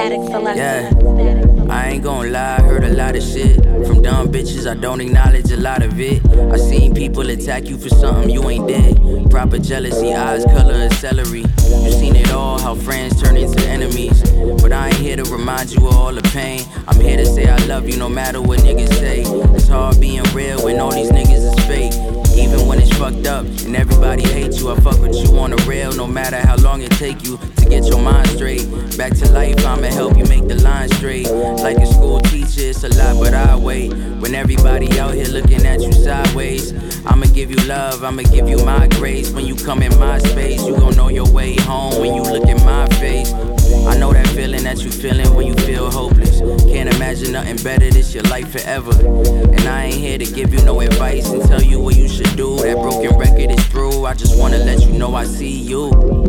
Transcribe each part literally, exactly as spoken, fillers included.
Yeah, I ain't gon' lie, I heard a lot of shit from dumb bitches, I don't acknowledge a lot of it. I seen people attack you for something you ain't did. Proper jealousy, eyes color as celery. You seen it all, how friends turn into enemies. But I ain't here to remind you of all the pain. I'm here to say I love you no matter what niggas say. It's hard being real when all these niggas is fake. Even when it's fucked up and everybody hates you, I fuck with you on the real, no matter how long it take you to get your mind straight. Back to life, I'ma help you make the line straight. Like a school teacher, it's a lot, but I wait. When everybody out here looking at you sideways, I'ma give you love, I'ma give you my grace. When you come in my space, you gon' know your way home when you look in my face. I know that feeling that you feeling when you feel hopeless. Can't imagine nothing better, this your life forever. And I ain't here to give you no advice and tell you what you should do. That broken record is through. I just wanna let you know I see you.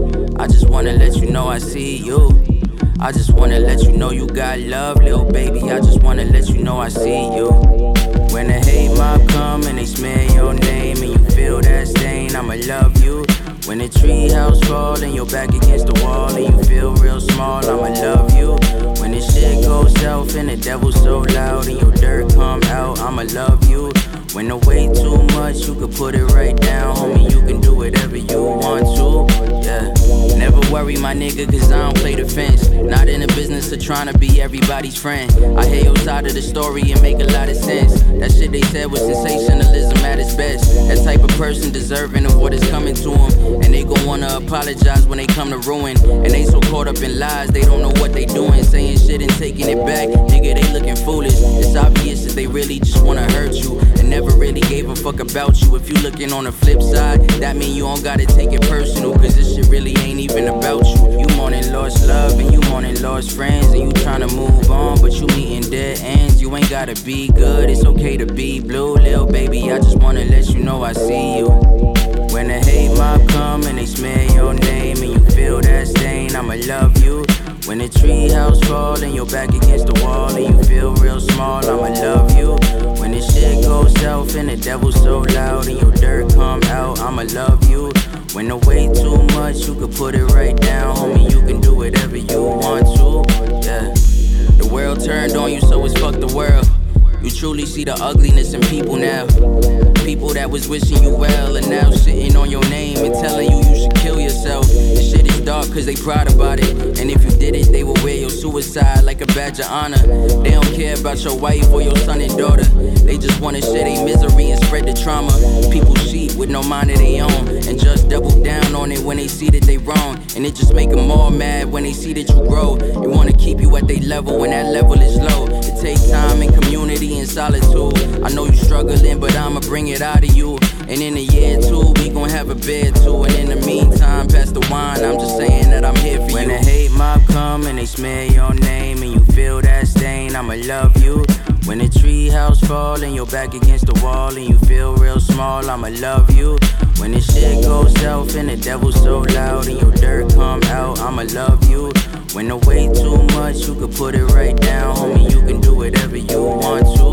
I just wanna let you know I see you. I just wanna let you know you got love, little baby. I just wanna let you know I see you. When the hate mob come and they smear your name and you feel that stain, I'ma love you. When the tree house fall and you're back against the wall and you feel real small, I'ma love you. When this shit goes south and the devil's so loud and your dirt come out, I'ma love you. When the weight too much, you can put it right down, homie, you can do whatever you want to, yeah. Never worry, my nigga, cause I don't play the fence. Not in the business of trying to be everybody's friend. I hear your side of the story and make a lot of sense. That shit they said was sensationalism at its best. That type of person deserving of what is coming to them. And they gon' wanna apologize when they come to ruin. And they so caught up in lies, they don't know what they doing. Saying shit and taking it back, nigga, they looking foolish. It's obvious that they really just wanna hurt you and never really gave a fuck about you. If you looking on the flip side, that mean you don't gotta take it personal, cause this shit really ain't even about you. You mourning lost love and you mourning lost friends, and you tryna move on, but you meeting dead ends. You ain't gotta be good, it's okay to be blue, little baby. I just wanna let you know I see you. When the hate mob come and they smear your name and you feel that stain, I'ma love you. When the tree house fall and you're back against the wall and you feel real small, I'ma love you. When this shit goes south and the devil's so loud and your dirt come out, I'ma love you. When the weight too much, you can put it right down, homie, you can do whatever you want to, yeah. The world turned on you, so it's fuck the world. You truly see the ugliness in people now. People that was wishing you well and now sitting on your name and telling you you should kill yourself. The shit is dark cause they proud about it. And if you did it, they will wear your suicide like a badge of honor. They don't care about your wife or your son and daughter. They just wanna share their misery and spread the trauma. People cheat with no mind of their own and just double down on it when they see that they wrong. And it just make them all mad when they see that you grow. They wanna keep you at their level when that level is low. It takes time and community and solitude. I know you struggling, but I'ma bring it out of you. And in a year or two, we gon' have a bed too. And in the meantime, pass the wine, I'm just saying that I'm here for you. When the hate mob come and they smear your name and you feel that stain, I'ma love you. When the tree house fall and you're back against the wall and you feel real small, I'ma love you. When this shit goes south and the devil's so loud and your dirt come out, I'ma love you. When the weight too much, you can put it right down, homie, you can do whatever you want to.